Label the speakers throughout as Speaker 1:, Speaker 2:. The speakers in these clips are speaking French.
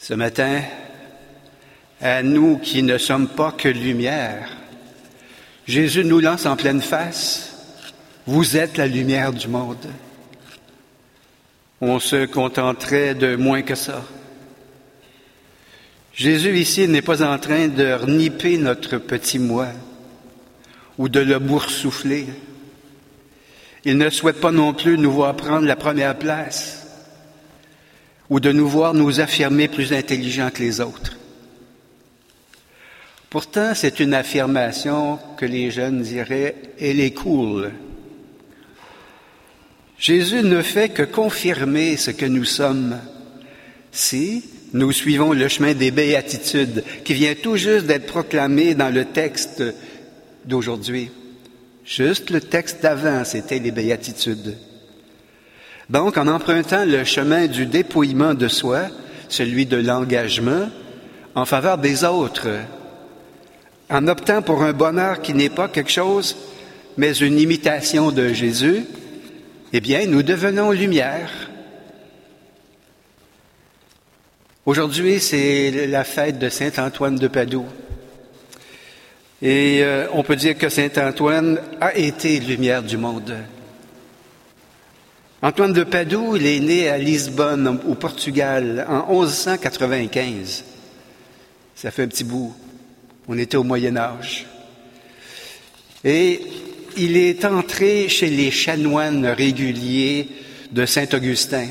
Speaker 1: Ce matin, à nous qui ne sommes pas que lumière, Jésus nous lance en pleine face, « Vous êtes la lumière du monde. » On se contenterait de moins que ça. Jésus ici n'est pas en train de reniper notre petit moi ou de le boursoufler. Il ne souhaite pas non plus nous voir prendre la première place ou de nous voir nous affirmer plus intelligents que les autres. Pourtant, c'est une affirmation que les jeunes diraient « elle est cool ». Jésus ne fait que confirmer ce que nous sommes si nous suivons le chemin des béatitudes qui vient tout juste d'être proclamé dans le texte d'aujourd'hui. Juste le texte d'avant, c'était les béatitudes. Donc, en empruntant le chemin du dépouillement de soi, celui de l'engagement, en faveur des autres, en optant pour un bonheur qui n'est pas quelque chose, mais une imitation de Jésus, eh bien, nous devenons lumière. Aujourd'hui, c'est la fête de Saint Antoine de Padoue. Et on peut dire que Saint Antoine a été lumière du monde. Antoine de Padoue, il est né à Lisbonne, au Portugal, en 1195. Ça fait un petit bout. On était au Moyen Âge. Et il est entré chez les chanoines réguliers de Saint-Augustin.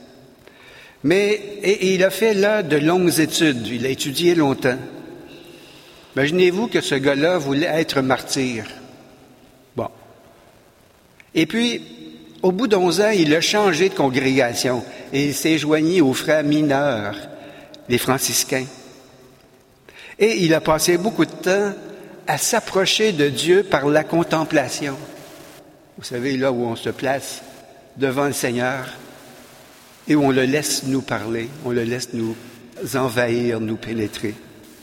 Speaker 1: Et il a fait là de longues études. Il a étudié longtemps. Imaginez-vous que ce gars-là voulait être martyr. Bon. Et puis, au bout d'11 ans, il a changé de congrégation et il s'est joigné aux frères mineurs, les franciscains. Et il a passé beaucoup de temps à s'approcher de Dieu par la contemplation. Vous savez, là où on se place devant le Seigneur et où on le laisse nous parler, on le laisse nous envahir, nous pénétrer.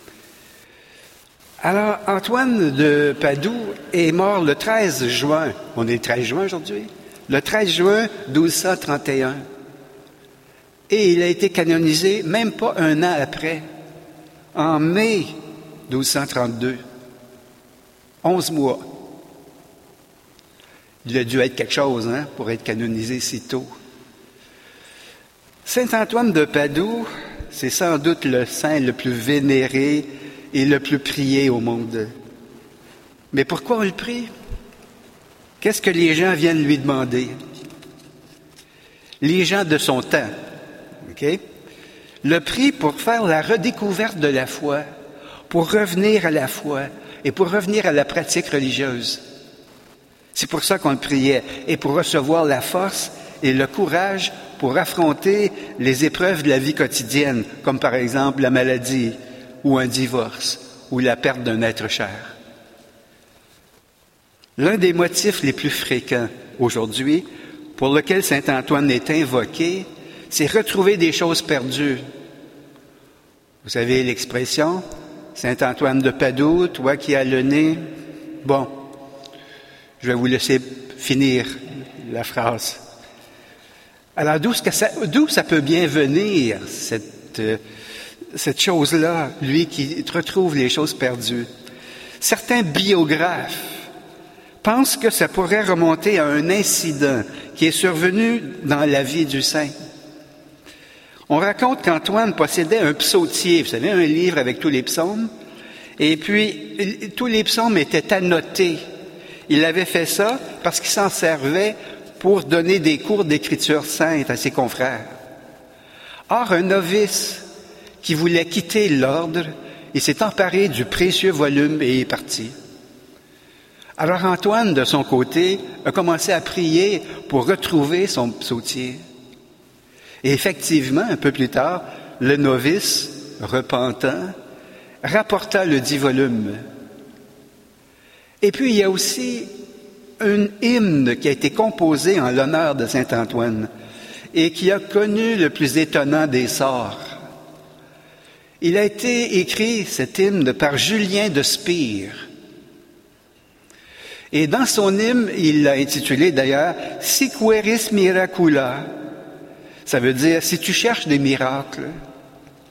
Speaker 1: Alors, Antoine de Padoue est mort le 13 juin. On est le 13 juin aujourd'hui? Le 13 juin 1231. Et il a été canonisé même pas un an après, en mai 1232. 11 mois. Il a dû être quelque chose, pour être canonisé si tôt. Saint Antoine de Padoue, c'est sans doute le saint le plus vénéré et le plus prié au monde. Mais pourquoi on le prie? Qu'est-ce que les gens viennent lui demander? Les gens de son temps, le prient pour faire la redécouverte de la foi, pour revenir à la foi et pour revenir à la pratique religieuse. C'est pour ça qu'on le priait, et pour recevoir la force et le courage pour affronter les épreuves de la vie quotidienne, comme par exemple la maladie, ou un divorce, ou la perte d'un être cher. L'un des motifs les plus fréquents aujourd'hui, pour lequel saint Antoine est invoqué, c'est retrouver des choses perdues. Vous savez l'expression, saint Antoine de Padoue, toi qui as le nez. Bon, je vais vous laisser finir la phrase. Alors, d'où ça peut bien venir, cette chose-là, lui qui retrouve les choses perdues? Certains biographes pensent que ça pourrait remonter à un incident qui est survenu dans la vie du saint. On raconte qu'Antoine possédait un psautier, vous savez, un livre avec tous les psaumes, et puis tous les psaumes étaient annotés. Il avait fait ça parce qu'il s'en servait pour donner des cours d'écriture sainte à ses confrères. Or, un novice qui voulait quitter l'ordre, il s'est emparé du précieux volume et est parti. Alors Antoine, de son côté, a commencé à prier pour retrouver son psautier. Et effectivement, un peu plus tard, le novice, repentant, rapporta le dit volume. Et puis, il y a aussi un hymne qui a été composé en l'honneur de saint Antoine et qui a connu le plus étonnant des sorts. Il a été écrit, cet hymne, par Julien de Spire. Et dans son hymne, il l'a intitulé d'ailleurs « Si queris miracula ». Ça veut dire « si tu cherches des miracles ».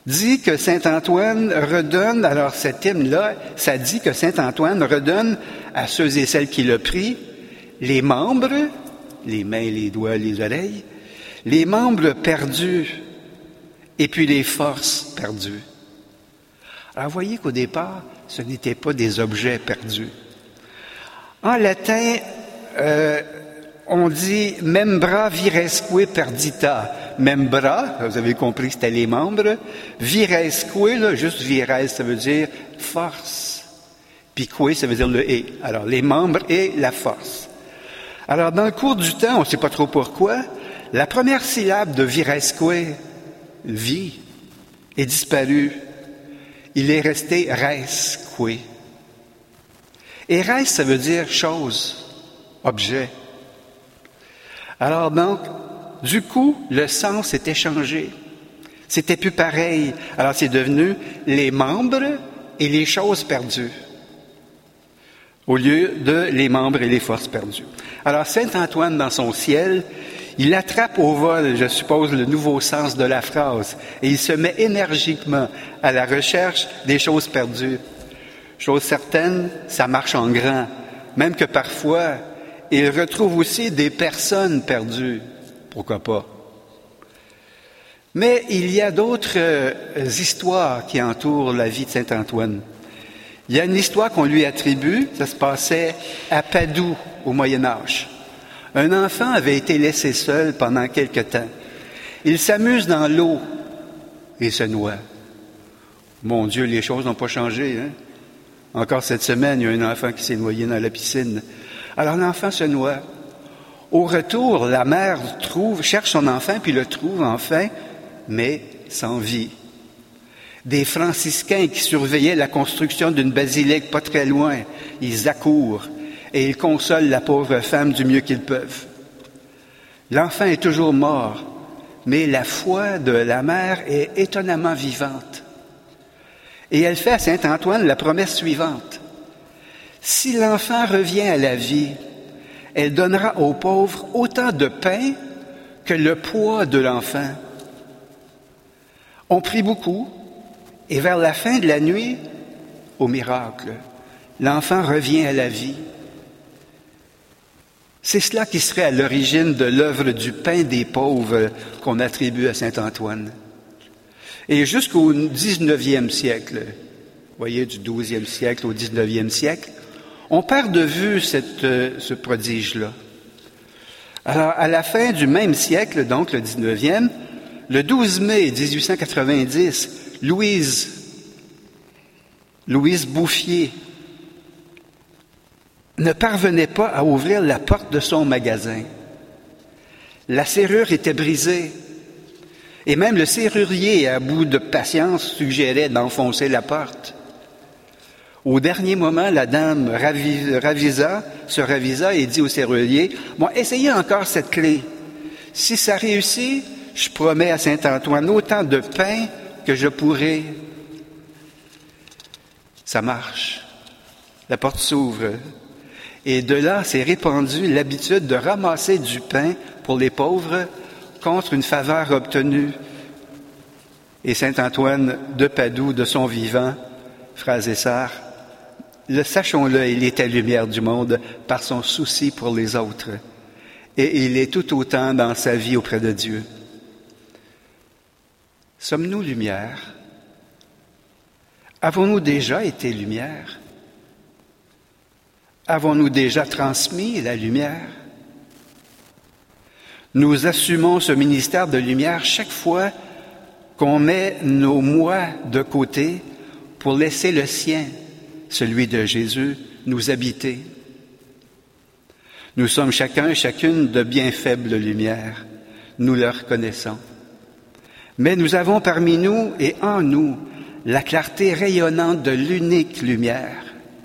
Speaker 1: dit que saint Antoine redonne, alors cet hymne-là, ça dit que saint Antoine redonne à ceux et celles qui le prient les membres, les mains, les doigts, les oreilles, les membres perdus et puis les forces perdues. Alors voyez qu'au départ, ce n'étaient pas des objets perdus. En latin, on dit « membra viresque perdita ». Membra, vous avez compris que c'était les membres. Viresque, là, juste vires, ça veut dire force. Puis que, ça veut dire le « et ». Alors, les membres et la force. Alors, dans le cours du temps, on ne sait pas trop pourquoi, la première syllabe de viresque, vie, est disparue. Il est resté resque. Et res, ça veut dire chose, objet. Alors donc, du coup, le sens était changé. C'était plus pareil. Alors c'est devenu les membres et les choses perdues, au lieu de les membres et les forces perdues. Alors saint Antoine, dans son ciel, il attrape au vol, je suppose, le nouveau sens de la phrase, et il se met énergiquement à la recherche des choses perdues. Chose certaine, ça marche en grand, même que parfois, il retrouve aussi des personnes perdues. Pourquoi pas? Mais il y a d'autres histoires qui entourent la vie de saint Antoine. Il y a une histoire qu'on lui attribue, ça se passait à Padoue, au Moyen Âge. Un enfant avait été laissé seul pendant quelque temps. Il s'amuse dans l'eau et se noie. Mon Dieu, les choses n'ont pas changé, hein? Encore cette semaine, il y a un enfant qui s'est noyé dans la piscine. Alors l'enfant se noie. Au retour, la mère cherche son enfant, puis le trouve enfin, mais sans vie. Des franciscains qui surveillaient la construction d'une basilique pas très loin, ils accourent et ils consolent la pauvre femme du mieux qu'ils peuvent. L'enfant est toujours mort, mais la foi de la mère est étonnamment vivante. Et elle fait à saint Antoine la promesse suivante. Si l'enfant revient à la vie, elle donnera aux pauvres autant de pain que le poids de l'enfant. On prie beaucoup, et vers la fin de la nuit, au miracle, l'enfant revient à la vie. C'est cela qui serait à l'origine de l'œuvre du pain des pauvres qu'on attribue à saint Antoine. Et jusqu'au 19e siècle, vous voyez, du 12e siècle au 19e siècle, on perd de vue ce prodige-là. Alors, à la fin du même siècle, donc le 19e, le 12 mai 1890, Louise Bouffier ne parvenait pas à ouvrir la porte de son magasin. La serrure était brisée. Et même le serrurier, à bout de patience, suggérait d'enfoncer la porte. Au dernier moment, la dame se ravisa et dit au serrurier, « Bon, essayez encore cette clé. Si ça réussit, je promets à saint Antoine autant de pain que je pourrai. » Ça marche. La porte s'ouvre. Et de là s'est répandue l'habitude de ramasser du pain pour les pauvres contre une faveur obtenue. Et saint Antoine de Padoue, de son vivant, frères et sœurs, sachons-le, il est la lumière du monde par son souci pour les autres. Et il est tout autant dans sa vie auprès de Dieu. Sommes-nous lumière? Avons-nous déjà été lumière? Avons-nous déjà transmis la lumière? Nous assumons ce ministère de lumière chaque fois qu'on met nos moi de côté pour laisser le sien, celui de Jésus, nous habiter. Nous sommes chacun et chacune de bien faibles lumières. Nous le reconnaissons. Mais nous avons parmi nous et en nous la clarté rayonnante de l'unique lumière.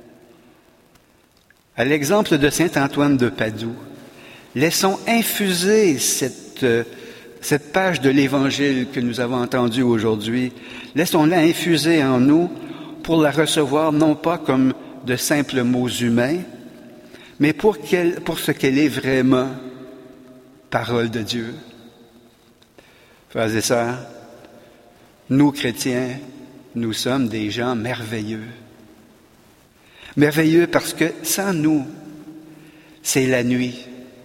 Speaker 1: À l'exemple de saint Antoine de Padoue, laissons infuser cette page de l'Évangile que nous avons entendue aujourd'hui. Laissons-la infuser en nous pour la recevoir non pas comme de simples mots humains, mais pour ce qu'elle est vraiment, parole de Dieu. Frères et sœurs, Nous, chrétiens, nous sommes des gens merveilleux. Merveilleux parce que sans nous, c'est la nuit.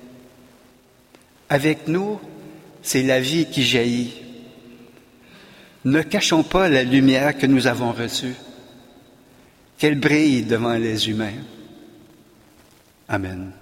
Speaker 1: Avec nous, c'est la vie qui jaillit. Ne cachons pas la lumière que nous avons reçue, qu'elle brille devant les humains. Amen.